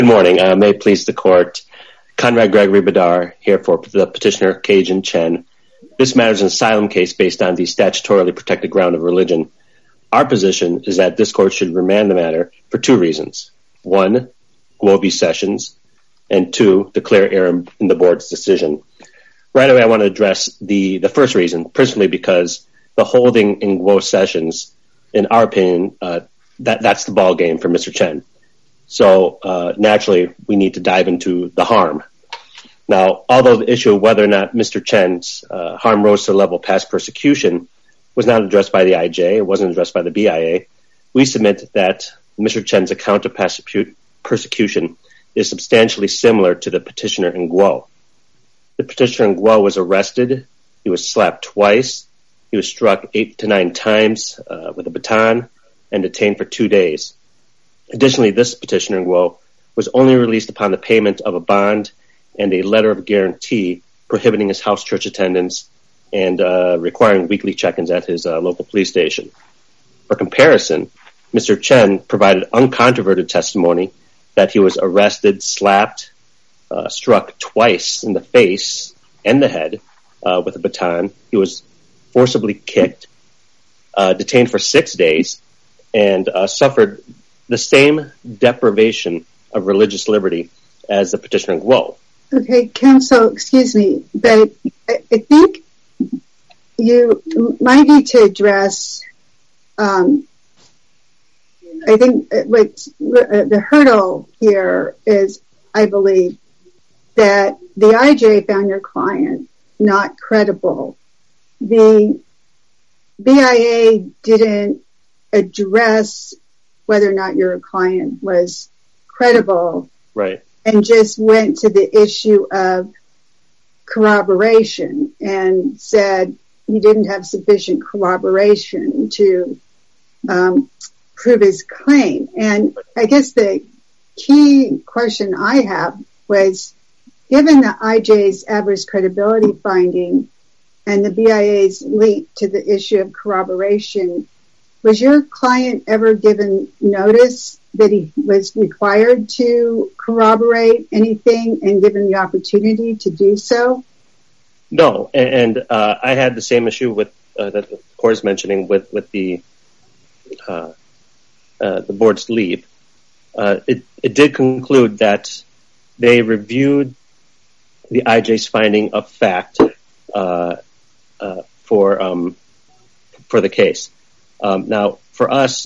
Good morning. May it please the court. Conrad Gregory Badar here for the petitioner Kajin Chen. This matter is an asylum case based on the statutorily protected ground of religion. Our position is that this court should remand the matter for two reasons. One, Guo v. Sessions, and two, the clear error in the board's decision. Right away, I want to address the first reason, principally because the holding in Guo Sessions, in our opinion, that's the ball game for Mr. Chen. So naturally, we need to dive into the harm. Now, although the issue of whether or not Mr. Chen's harm rose to the level of past persecution was not addressed by the IJ, it wasn't addressed by the BIA, we submit that Mr. Chen's account of past persecution is substantially similar to the petitioner in Guo. The petitioner in Guo was arrested, he was slapped twice, he was struck 8 to 9 times with a baton, and detained for 2 days. Additionally, this petitioner in Guo was only released upon the payment of a bond and a letter of guarantee prohibiting his house church attendance and requiring weekly check-ins at his local police station. For comparison, Mr. Chen provided uncontroverted testimony that he was arrested, slapped, struck twice in the face and the head with a baton. He was forcibly kicked, detained for 6 days, and suffered the same deprivation of religious liberty as the petitioner in Guo. Okay, counsel, excuse me, but I think you might need to address, I think the hurdle here is, I believe, that the IJ found your client not credible. The BIA didn't address whether or not your client was credible, right, and just went to the issue of corroboration and said he didn't have sufficient corroboration to prove his claim. And I guess the key question I have was, given the IJ's adverse credibility finding and the BIA's link to the issue of corroboration, was your client ever given notice that he was required to corroborate anything and given the opportunity to do so? No, and I had the same issue with that the court is mentioning with the board's leave. It did conclude that they reviewed the IJ's finding of fact for the case. Now, for us,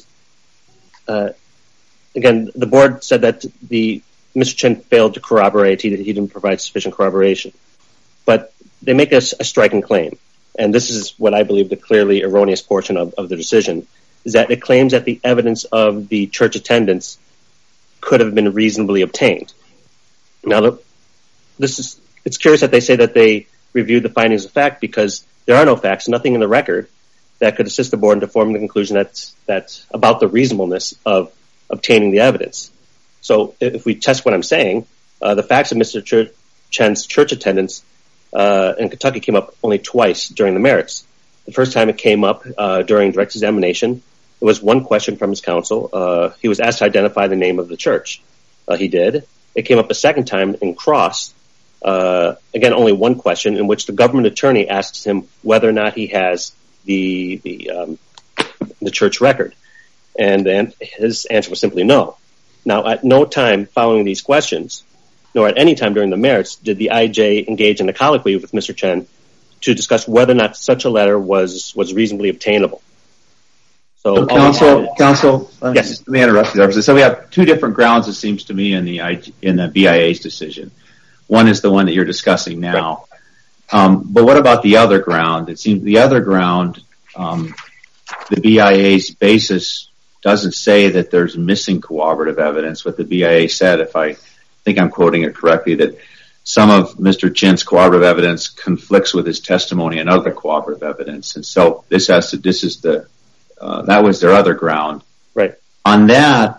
again, the board said that Mr. Chen failed to corroborate. He didn't provide sufficient corroboration. But they make a striking claim, and this is what I believe the clearly erroneous portion of the decision, is that it claims that the evidence of the church attendance could have been reasonably obtained. Now, it's curious that they say that they reviewed the findings of fact, because there are no facts, nothing in the record that could assist the board into forming the conclusion that's about the reasonableness of obtaining the evidence. So if we test what I'm saying, the facts of Mr. Chen's church attendance in Kentucky came up only twice during the merits. The first time it came up during direct examination, it was one question from his counsel. He was asked to identify the name of the church. He did. It came up a second time in cross. Again, only one question, in which the government attorney asks him whether or not he has the church record, and then his answer was simply no. Now, at no time following these questions, nor at any time during the merits, did the IJ engage in a colloquy with Mr. Chen to discuss whether or not such a letter was reasonably obtainable. So, counsel, yes. Let me interrupt you there. So we have two different grounds, it seems to me, in the BIA's decision. One is the one that you're discussing now. Right. But what about the other ground? It seems the other ground, the BIA's basis doesn't say that there's missing corroborative evidence. What the BIA said, if I think I'm quoting it correctly, that some of Mr. Chen's corroborative evidence conflicts with his testimony and other corroborative evidence. And so that was their other ground. Right. On that,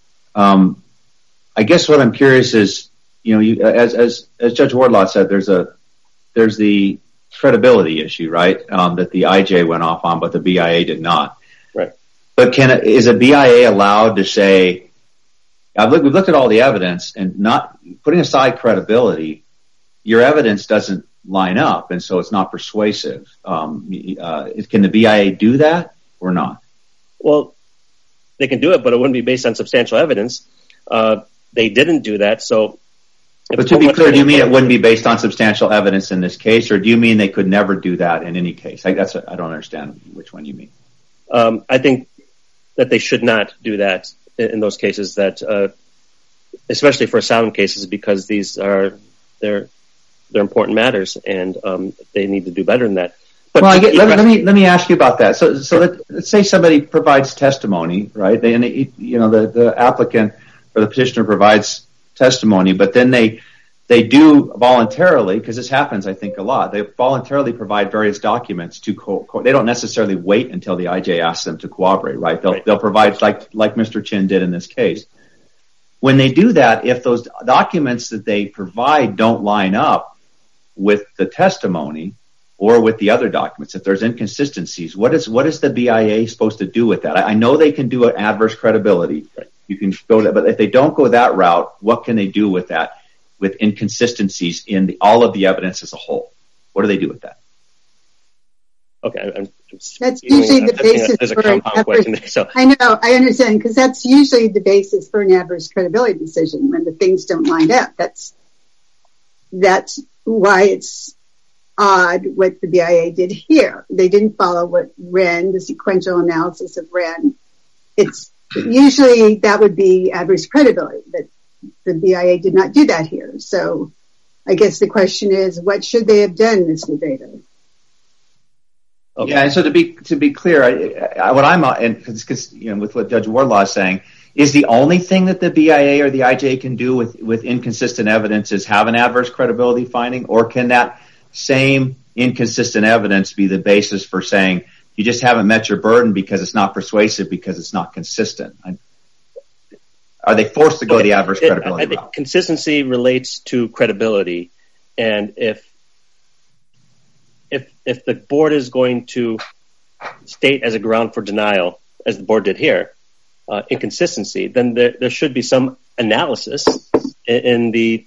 I guess what I'm curious is, as Judge Wardlaw said, there's the credibility issue, right? That the IJ went off on, but the BIA did not. Right. But is a BIA allowed to say, we've looked at all the evidence, and not putting aside credibility, your evidence doesn't line up, and so it's not persuasive. Can the BIA do that or not? Well, they can do it, but it wouldn't be based on substantial evidence. They didn't do that, so... But to be clear, do you mean it wouldn't be based on substantial evidence in this case, or do you mean they could never do that in any case? I don't understand which one you mean. I think that they should not do that in those cases, that especially for asylum cases, because these are they're important matters, and they need to do better than that. But let me ask you about that. So let's say somebody provides testimony, right? The applicant or the petitioner provides testimony, but then they do voluntarily, because this happens, I think, a lot. They voluntarily provide various documents to they don't necessarily wait until the IJ asks them to cooperate, right? They'll provide, like Mr. Chin did in this case. When they do that, if those documents that they provide don't line up with the testimony or with the other documents, if there's inconsistencies, what is the BIA supposed to do with that? I know they can do an adverse credibility. You can go that, but if they don't go that route, what can they do with that, with inconsistencies in all of the evidence as a whole? What do they do with that? Okay, that's usually the basis for an adverse. I know, I understand, because that's usually the basis for an adverse credibility decision when the things don't line up. That's why it's odd what the BIA did here. They didn't follow what Wren, the sequential analysis of Wren. It's usually that would be adverse credibility, but the BIA did not do that here. So I guess the question is, what should they have done, Mr. Bader? Okay. Yeah, and so to be clear, what I'm because with what Judge Wardlaw is saying, is the only thing that the BIA or the IJ can do with inconsistent evidence is have an adverse credibility finding, or can that same inconsistent evidence be the basis for saying you just haven't met your burden because it's not persuasive, because it's not consistent? Are they forced to go the adverse credibility route? I think consistency relates to credibility, and if the board is going to state as a ground for denial, as the board did here, inconsistency, then there should be some analysis in the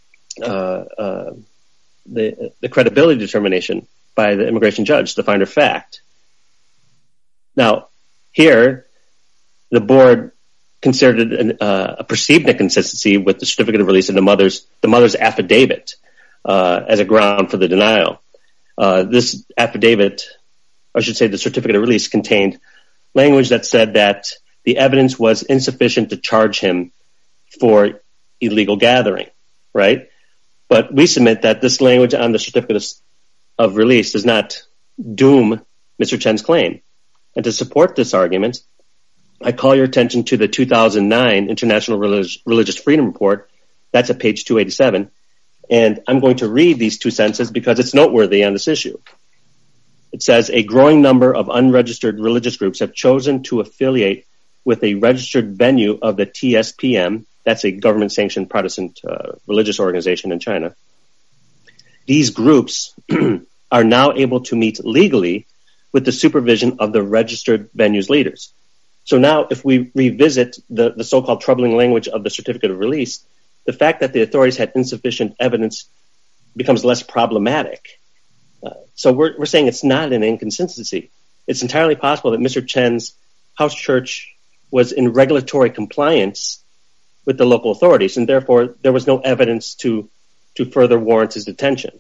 credibility determination by the immigration judge, the finder of fact. Now, here, the board considered a perceived inconsistency with the certificate of release of the mother's affidavit as a ground for the denial. This affidavit, I should say the certificate of release, contained language that said that the evidence was insufficient to charge him for illegal gathering, right? But we submit that this language on the certificate of release does not doom Mr. Chen's claim. And to support this argument, I call your attention to the 2009 International Religious Freedom Report. That's at page 287. And I'm going to read these two sentences because it's noteworthy on this issue. It says, a growing number of unregistered religious groups have chosen to affiliate with a registered venue of the TSPM. That's a government-sanctioned Protestant religious organization in China. These groups are now able to meet legally with the supervision of the registered venue's leaders. So now, if we revisit the so-called troubling language of the certificate of release, the fact that the authorities had insufficient evidence becomes less problematic. So we're saying it's not an inconsistency. It's entirely possible that Mr. Chen's house church was in regulatory compliance with the local authorities, and therefore there was no evidence to further warrant his detention.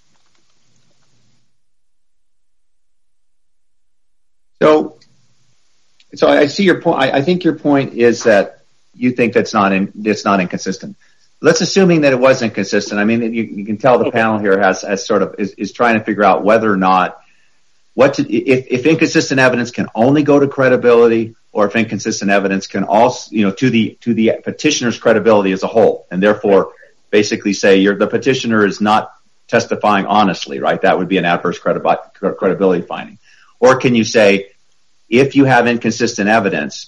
So I see your point. I think your point is that you think it's not inconsistent. Let's assuming that it was inconsistent. I mean, you can tell the panel here has sort of is trying to figure out whether or not if inconsistent evidence can only go to credibility, or if inconsistent evidence can also, to the petitioner's credibility as a whole, and therefore basically say the petitioner is not testifying honestly, right? That would be an adverse credibility finding. Or can you say, if you have inconsistent evidence,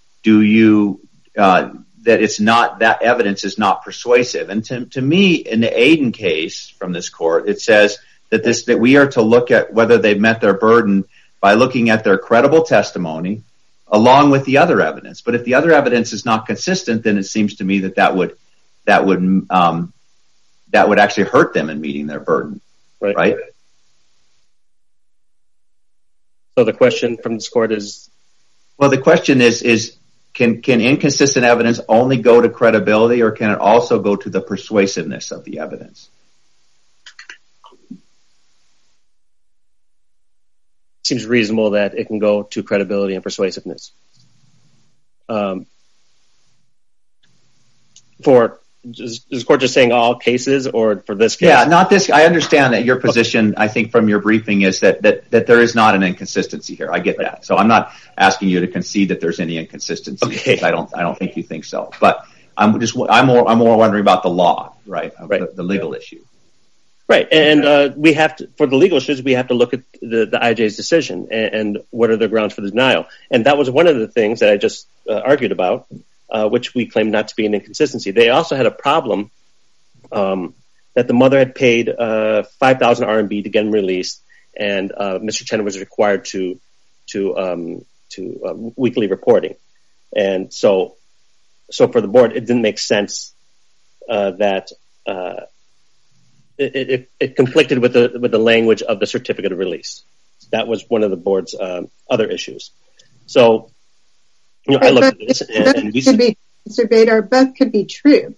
that evidence is not persuasive? And to me, in the Aiden case from this court, it says that we are to look at whether they've met their burden by looking at their credible testimony, along with the other evidence. But if the other evidence is not consistent, then it seems to me that would actually hurt them in meeting their burden, right? So the question from this court is? Well, the question is can inconsistent evidence only go to credibility, or can it also go to the persuasiveness of the evidence? Seems reasonable that it can go to credibility and persuasiveness. Is the court just saying all cases, or for this case? Yeah, not this. I understand that your position, I think, from your briefing is that there is not an inconsistency here. I get that. So I'm not asking you to concede that there's any inconsistency. Okay. I don't think you think so. But I'm more wondering about the law, right? The legal issue. Right, and we have to, for the legal issues, we have to look at the IJ's decision and what are the grounds for the denial. And that was one of the things that I just argued about, which we claim not to be an inconsistency. They also had a problem that the mother had paid 5,000 RMB to get him released, and Mr. Chen was required to weekly reporting. And so for the board, it didn't make sense that it conflicted with the language of the certificate of release. That was one of the board's other issues. So, I looked at this, and we said, Mr. Badar, both could be true.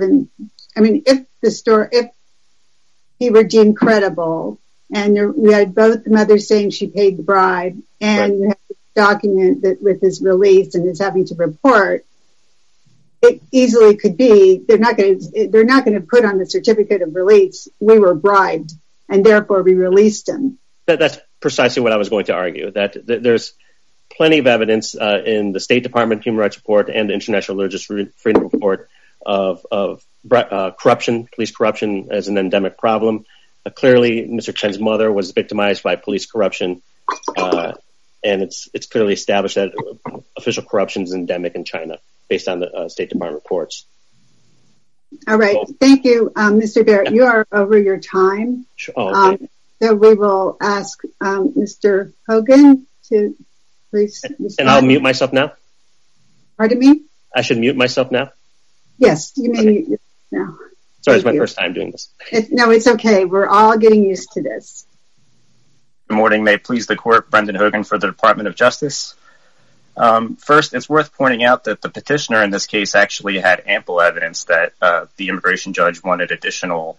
If he were deemed credible, and we had both the mother saying she paid the bribe, and you have to document that with his release and his having to report, it easily could be they're not going to put on the certificate of release, we were bribed, and therefore we released him. That's precisely what I was going to argue. That there's plenty of evidence in the State Department Human Rights Report and the International Religious Freedom Report of corruption, police corruption as an endemic problem. Clearly, Mr. Chen's mother was victimized by police corruption, and it's clearly established that official corruption is endemic in China, based on the State Department reports. All right. Thank you, Mr. Barrett. You are over your time. Okay. So we will ask Mr. Hogan to please respond. And I'll mute myself now? Pardon me? I should mute myself now? Yes, you may mute yourself now. Sorry, it's my first time doing this. No, it's okay. We're all getting used to this. Good morning. May it please the court, Brendan Hogan for the Department of Justice. First, it's worth pointing out that the petitioner in this case actually had ample evidence that the immigration judge wanted additional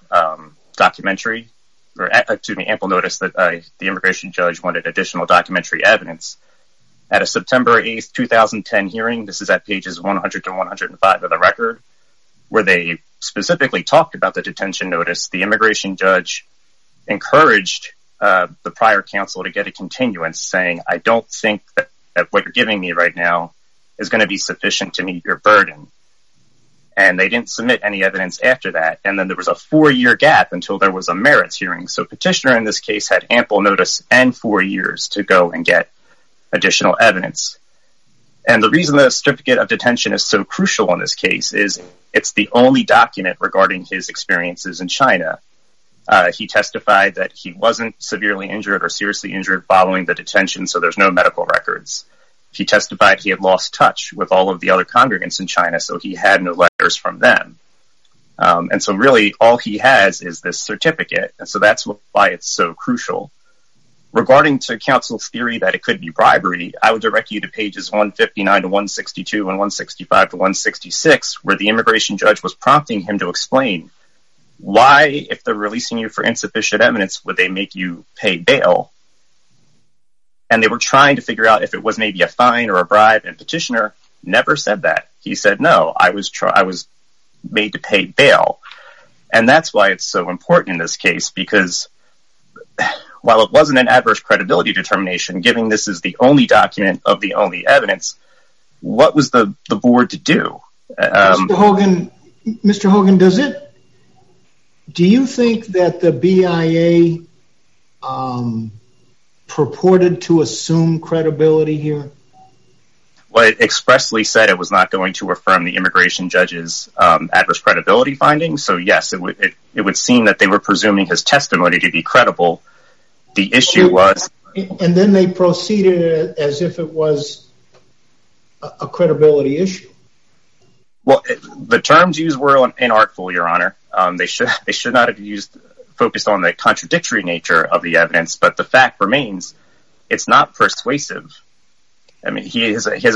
ample notice that the immigration judge wanted additional documentary evidence. At a September 8th, 2010 hearing, this is at pages 100 to 105 of the record, where they specifically talked about the detention notice, the immigration judge encouraged the prior counsel to get a continuance, saying, I don't think that what you're giving me right now is going to be sufficient to meet your burden. And they didn't submit any evidence after that. And then there was a 4-year gap until there was a merits hearing. So petitioner in this case had ample notice and 4 years to go and get additional evidence. And the reason the certificate of detention is so crucial in this case is it's the only document regarding his experiences in China. He testified that he wasn't severely injured or seriously injured following the detention, so there's no medical records. He testified he had lost touch with all of the other congregants in China, so he had no letters from them. And so really all he has is this certificate, and so that's why it's so crucial. Regarding to counsel's theory that it could be bribery, I would direct you to pages 159 to 162 and 165 to 166, where the immigration judge was prompting him to explain why, if they're releasing you for insufficient evidence, would they make you pay bail? And they were trying to figure out if it was maybe a fine or a bribe, and petitioner never said that. He said, no, I was made to pay bail. And that's why it's so important in this case, because while it wasn't an adverse credibility determination, given this is the only document of the only evidence, what was the board to do? Mr. Hogan, do you think that the BIA purported to assume credibility here? Well, it expressly said it was not going to affirm the immigration judge's adverse credibility findings. So yes, it would seem that they were presuming his testimony to be credible. The issue was... And then they proceeded as if it was a credibility issue. Well, the terms used were inartful, Your Honor. They should not have focused on the contradictory nature of the evidence, but the fact remains, it's not persuasive. I mean, he has a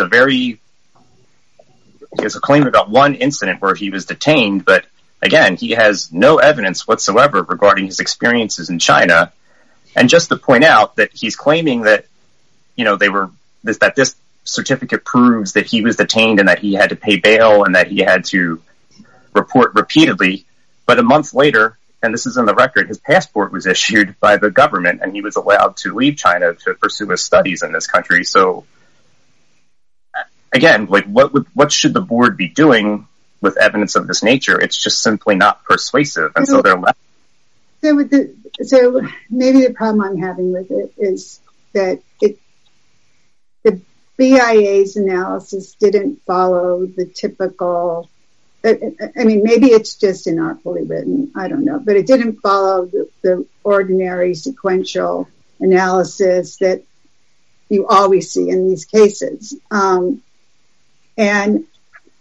claim about one incident where he was detained, but again, he has no evidence whatsoever regarding his experiences in China. And just to point out that he's claiming that, that this certificate proves that he was detained and that he had to pay bail and that he had to report repeatedly. But a month later, and this is in the record, his passport was issued by the government and he was allowed to leave China to pursue his studies in this country. So again, what should the board be doing with evidence of this nature? It's just simply not persuasive. And so they're left. So maybe the problem I'm having with it is that the BIA's analysis didn't follow the typical, I mean, maybe it's just inartfully written, I don't know, but it didn't follow the ordinary sequential analysis that you always see in these cases. And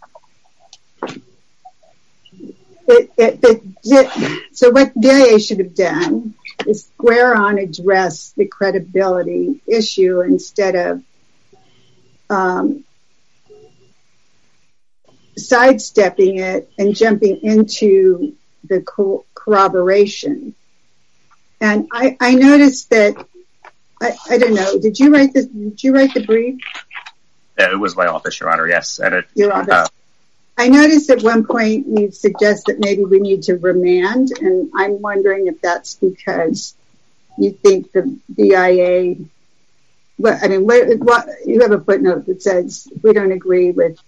so what BIA should have done is square on address the credibility issue instead of sidestepping it and jumping into the corroboration. And I noticed that, I don't know, did you write the brief? It was my office, Your Honor, yes. Your office. I noticed at one point you suggest that maybe we need to remand, and I'm wondering if that's because you think the BIA, you have a footnote that says we don't agree with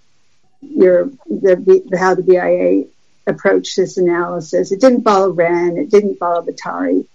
how the BIA approached this analysis. It didn't follow Wren, it didn't follow Batari,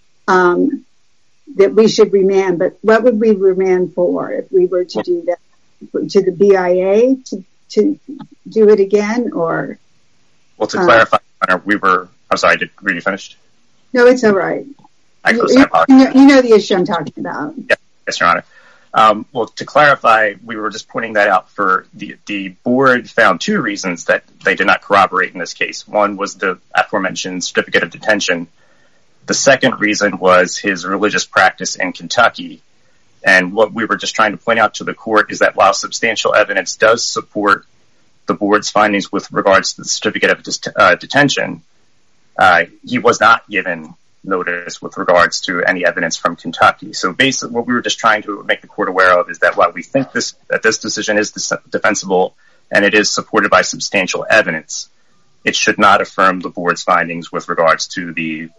that we should remand. But what would we remand for if we were to do that? To the BIA to do it again, or? Well, to clarify, I'm sorry, were you finished? No, it's all right. You know the issue I'm talking about. Yes, Your Honor. Well, to clarify, we were just pointing that out for the board found two reasons that they did not corroborate in this case. One was the aforementioned certificate of detention. The second reason was his religious practice in Kentucky. And what we were just trying to point out to the court is that while substantial evidence does support the board's findings with regards to the certificate of detention, he was not given notice with regards to any evidence from Kentucky. So basically what we were just trying to make the court aware of is that while we think that this decision is defensible and it is supported by substantial evidence, it should not affirm the board's findings with regards to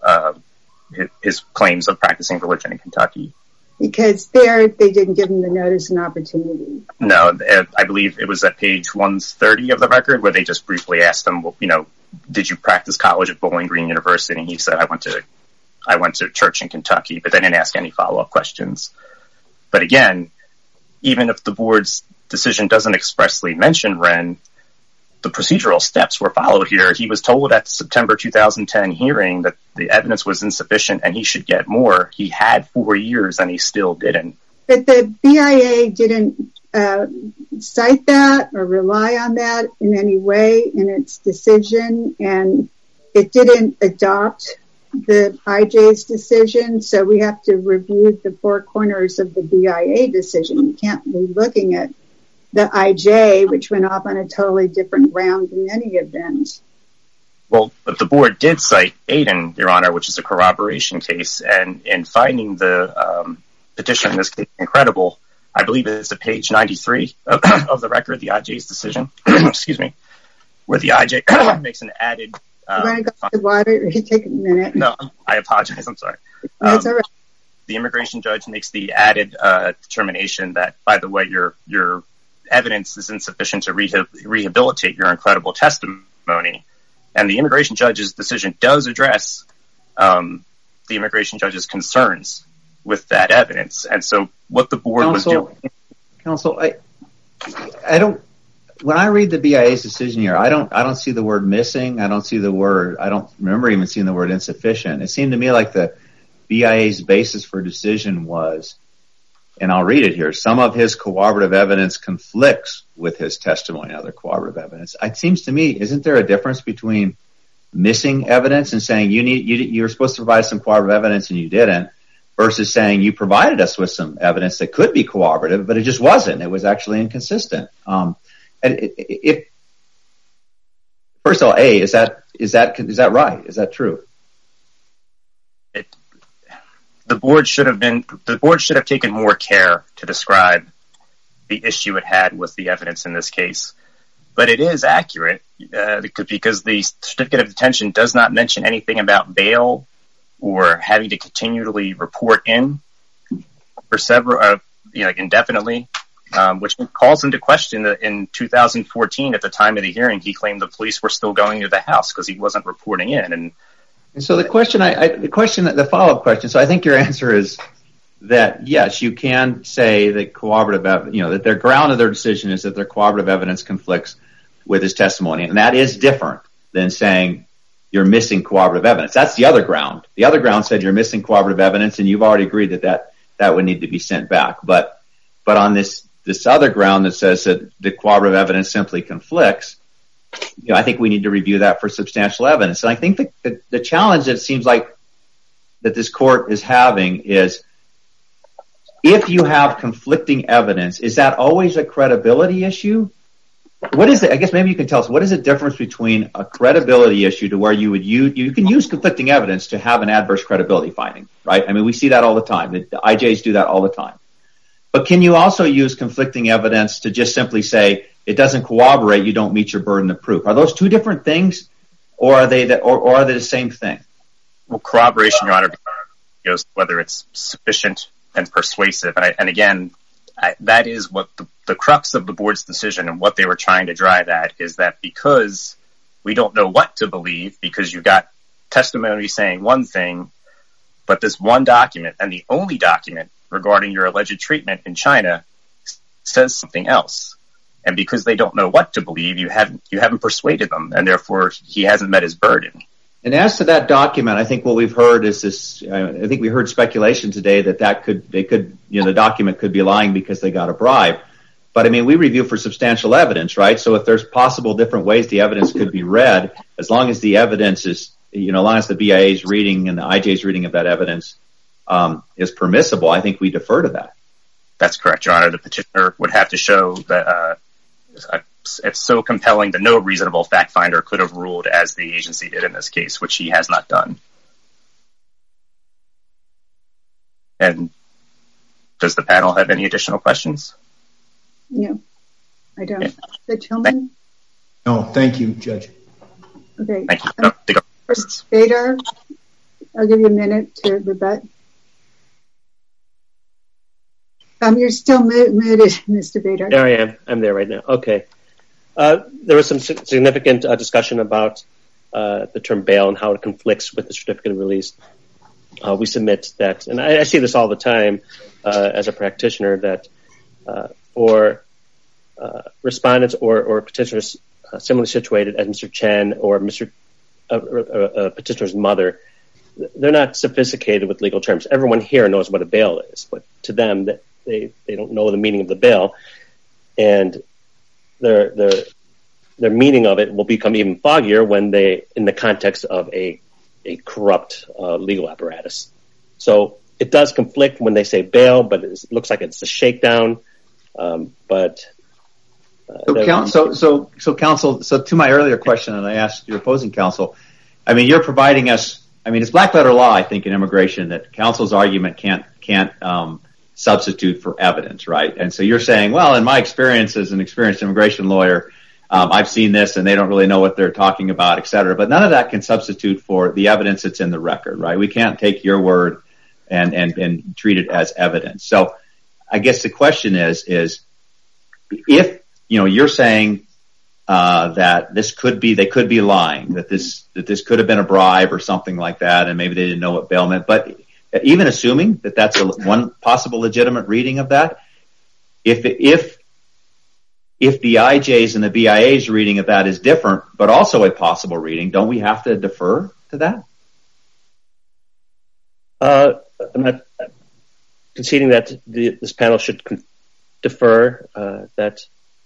his claims of practicing religion in Kentucky. Because they didn't give him the notice and opportunity. No, I believe it was at page 130 of the record where they just briefly asked him, did you practice college at Bowling Green University? And he said, I went to church in Kentucky, but they didn't ask any follow-up questions. But again, even if the board's decision doesn't expressly mention Wren, the procedural steps were followed here. He was told at the September 2010 hearing that the evidence was insufficient and he should get more. He had 4 years and he still didn't. But the BIA didn't cite that or rely on that in any way in its decision, and it didn't adopt the IJ's decision. So we have to review the four corners of the BIA decision. You can't be looking at the IJ, which went off on a totally different ground in any event. Well, but the board did cite Aiden, Your Honor, which is a corroboration case, and in finding the petition in this case incredible, I believe it's at page 93 of the record, the IJ's decision, excuse me, where the IJ makes an added... You want to go to the water, or you take a minute? No, I apologize, I'm sorry. That's all right. The immigration judge makes the added determination that, by the way, your evidence is insufficient to rehabilitate your incredible testimony. And the immigration judge's decision does address the immigration judge's concerns with that evidence. And so what the board was doing... Counsel, I don't... When I read the BIA's decision here, I don't see the word missing. I don't remember even seeing the word insufficient. It seemed to me like the BIA's basis for decision was and I'll read it here, some of his corroborative evidence conflicts with his testimony and other corroborative evidence. It seems to me, isn't there a difference between missing evidence and saying you were supposed to provide some corroborative evidence and you didn't, versus saying you provided us with some evidence that could be corroborative, but it just wasn't. It was actually inconsistent. First of all, is that right? Is that true? The board should have taken more care to describe the issue it had with the evidence in this case. But it is accurate because the certificate of detention does not mention anything about bail or having to continually report in for several, indefinitely, which calls into question that in 2014, at the time of the hearing, he claimed the police were still going to the house because he wasn't reporting in. And so the follow-up question. So I think your answer is that yes, you can say that that their ground of their decision is that their corroborative evidence conflicts with his testimony, and that is different than saying you're missing corroborative evidence. That's the other ground. The other ground said you're missing corroborative evidence, and you've already agreed that would need to be sent back. But on this other ground that says that the corroborative evidence simply conflicts, I think we need to review that for substantial evidence. And I think the challenge that it seems like that this court is having is, if you have conflicting evidence, is that always a credibility issue? What is it? I guess maybe you can tell us, what is the difference between a credibility issue to where you can use conflicting evidence to have an adverse credibility finding, right? I mean, we see that all the time. The IJs do that all the time. But can you also use conflicting evidence to just simply say it doesn't corroborate, you don't meet your burden of proof? Are those two different things, or are they the same thing? Well, corroboration, Your Honor, goes whether it's sufficient and persuasive. And again, that is what the crux of the board's decision and what they were trying to drive at, is that because we don't know what to believe, because you got testimony saying one thing, but this one document, and the only document regarding your alleged treatment in China, says something else. And because they don't know what to believe, you haven't persuaded them, and therefore he hasn't met his burden. And as to that document, I think what we've heard is this. I think we heard speculation today that the document could be lying because they got a bribe. But I mean, we review for substantial evidence, right? So if there's possible different ways the evidence could be read, as long as the evidence is, as long as the BIA's reading and the IJ's reading of that evidence is permissible, I think we defer to that. That's correct, Your Honor. The petitioner would have to show that it's so compelling that no reasonable fact finder could have ruled as the agency did in this case, which he has not done. And does the panel have any additional questions? No, I don't. Judge Hillman? No, thank you, Judge. Okay. Thank you. Badar, I'll give you a minute to rebut. You're still muted, Mr. Badar. There I am. I'm there right now. Okay. There was some significant discussion about the term bail and how it conflicts with the certificate of release. We submit that, and I see this all the time as a practitioner, that for respondents or petitioners similarly situated as Mr. Chen or petitioner's mother, they're not sophisticated with legal terms. Everyone here knows what a bail is, but to them, they don't know the meaning of the bail, and their meaning of it will become even foggier when they, in the context of a corrupt legal apparatus. So it does conflict when they say bail, but it looks like it's a shakedown. So counsel, to my earlier question, and I asked your opposing counsel, I mean, you're providing us. I mean, it's black letter law, I think, in immigration that counsel's argument can't substitute for evidence, right? And so you're saying, well, in my experience as an experienced immigration lawyer, I've seen this and they don't really know what they're talking about, et cetera. But none of that can substitute for the evidence that's in the record, right? We can't take your word and treat it as evidence. So I guess the question is if, you're saying that they could be lying, that this could have been a bribe or something like that, and maybe they didn't know what bail meant. But even assuming that that's one possible legitimate reading of that, if the IJ's and the BIA's reading of that is different, but also a possible reading, don't we have to defer to that? I'm not conceding that this panel should defer, that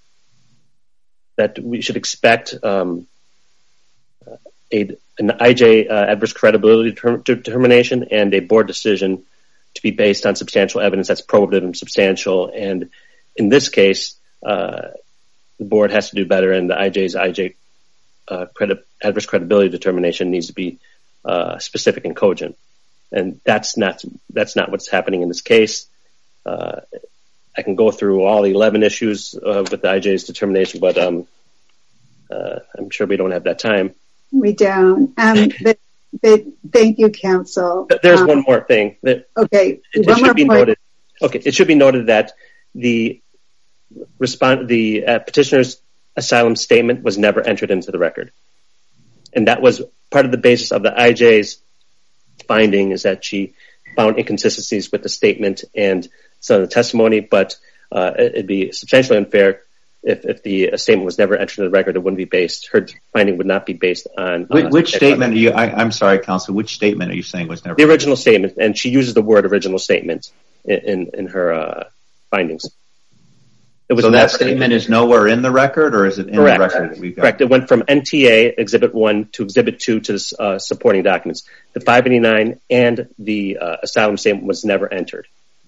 we should expect an IJ adverse credibility determination and a board decision to be based on substantial evidence that's probative and substantial. And in this case, the board has to do better, and the IJ's adverse credibility determination needs to be specific and cogent. And that's not what's happening in this case. I can go through all the 11 issues with the IJ's determination, but I'm sure we don't have that time. We don't. But thank you, counsel. There's one more thing. Okay. It should be noted. Okay, it should be noted that the petitioner's asylum statement was never entered into the record, and that was part of the basis of the IJ's finding, is that she found inconsistencies with the statement and some of the testimony, but it'd be substantially unfair if the statement was never entered into the record. It wouldn't be based. Her finding would not be based on which statement. I'm sorry, counsel. Which statement are you saying was never? The original statement, and she uses the word original statement in her findings. So that statement is nowhere in the record, or is it in the record that we've got? Correct. It went from NTA Exhibit 1 to Exhibit 2 to the supporting documents. The 589 and the asylum statement was never entered.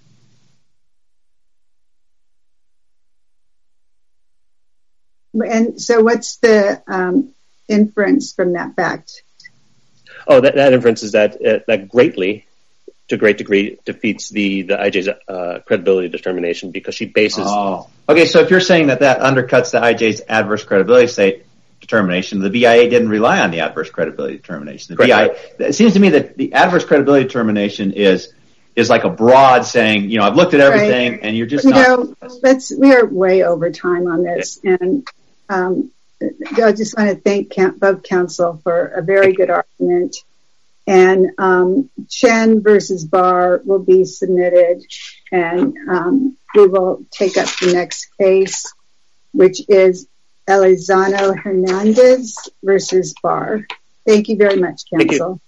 And so what's the inference from that fact? Oh, that inference is that to a great degree, defeats the IJ's credibility determination, because she bases... Oh. Okay, so if you're saying that undercuts the IJ's adverse credibility determination, the BIA didn't rely on the adverse credibility determination. It seems to me that the adverse credibility determination is like a broad saying, I've looked at everything, right, and you're just not... we are way over time on this, and I just want to thank both counsel for a very good argument. And Chen versus Barr will be submitted, and we will take up the next case, which is Elizano Hernandez versus Barr. Thank you very much, counsel.